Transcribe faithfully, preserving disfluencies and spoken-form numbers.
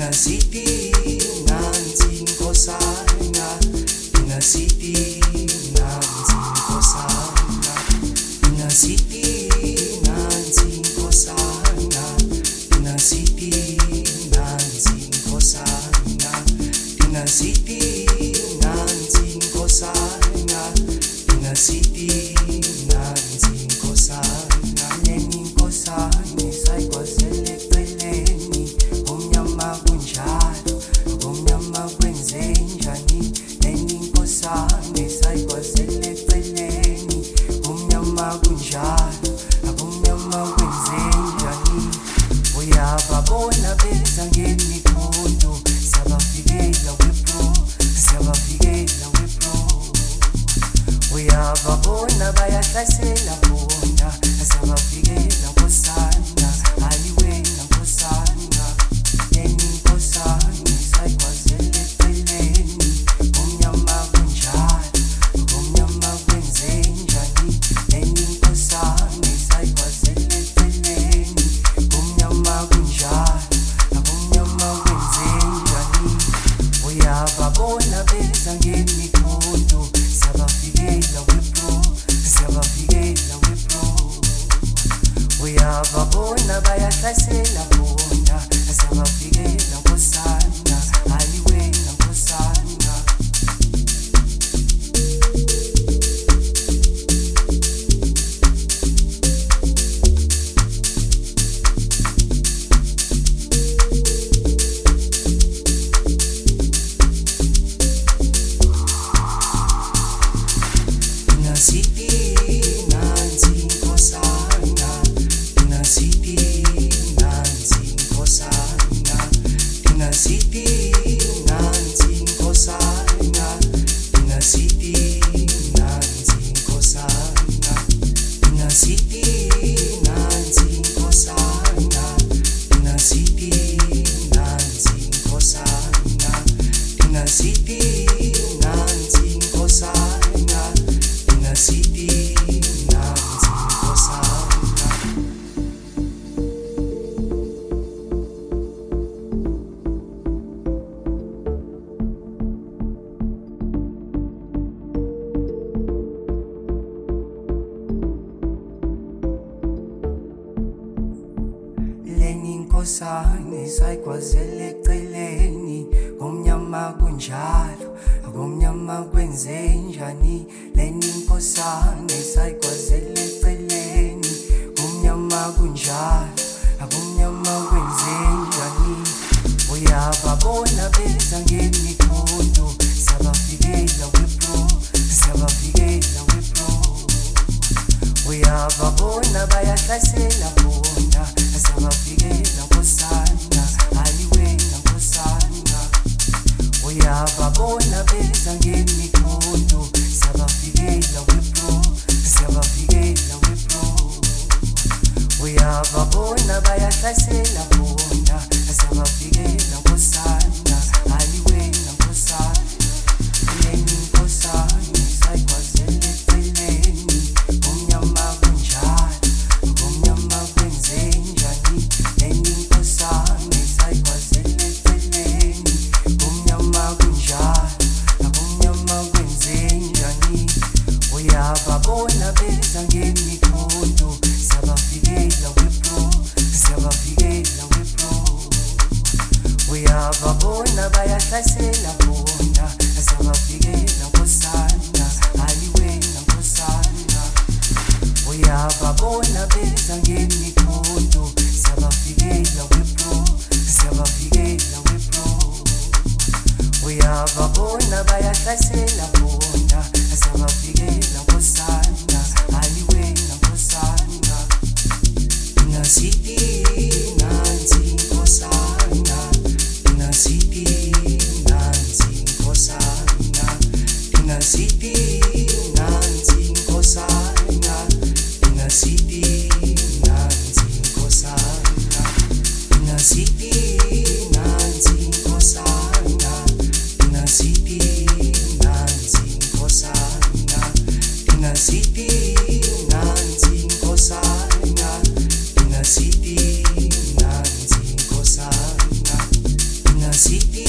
city nansi nkosana, in a city nansi nkosana, in a city nansi nkosana, in a city nansi nkosana, in a city nansi nkosana, in a city nansi nkosana, neni nkosana sayikwazele peleni, omnyama kunjalo, omnyama kwenzenjani, neni nkosana sayikwazele peleni, omnyama kunjalo, omnyama kwenzenjani, uyababona beza ngemikhondo, siyabavikela wepro, siyabavikela wepro, uyababona bayahlasela bona, siyabavikela nkosana, aliwena nkosana, neni nkosana sayikwazele peleni, omnyama kunjalo, omnyama kwenzenjani, neni nkosana sayikwazele peleni, omnyama kunjalo, omnyama kwenzenjani, uyababona beza ngemikhondo, siyabavikela wepro, siyabavikela wepro, uyababona bayahlasela bona, siyabavikela nkosana, aliwena nkosana. In a city nansi nkosana, in a city nansi nkosana, in a city nansi nkosana, in a city nansi nkosana, in a city nansi nkosana, in a city nansi nkosana, in a city nansi nkosana, in a city nansi nkosana. Leni nkosana sayikwazele eceleni, omnyama kunjalo, omnyama kwenzenjani, leni nkosana sayikwazele eceleni, omnyama kunjalo, omnyama kwenzenjani, uyababona beza ngemikhondo, siyabavikela wepro, siyabavikela wepro, uyababona bayahlasela bona, siyabavikela nkosana, aliwena nkosana, uyababona beza ngemikhondo, siyabavikela wepro, siyabavikela wepro, uyababona bayahlasela bona, siyabavikela nkosana, aliwena nkosana, neni nkosana sayikwazele peleni, omnyama kunjalo, omnyama kwenzenjani, neni nkosana sayikwazele peleni, omnyama kunjalo, omnyama kwenzenjani, uyababona beza ngemikhondo, siyabavikela wepro, siyabavikela wepro, uyababona bayahlasela bona, siyabavikela nkosana, aliwena nkosana, uyababona beza ngemikhondo, siyabavikela wepro, siyabavikela wepro, uyababona bayahlasela bona, siyabavikela nkosana, aliwena nkosana. In a city nansi nkosana, in a city nansi nkosana, in a city nansi nkosana, in a city nansi nkosana, in a city nansi nkosana, in a city nansi nkosana, Nasiphi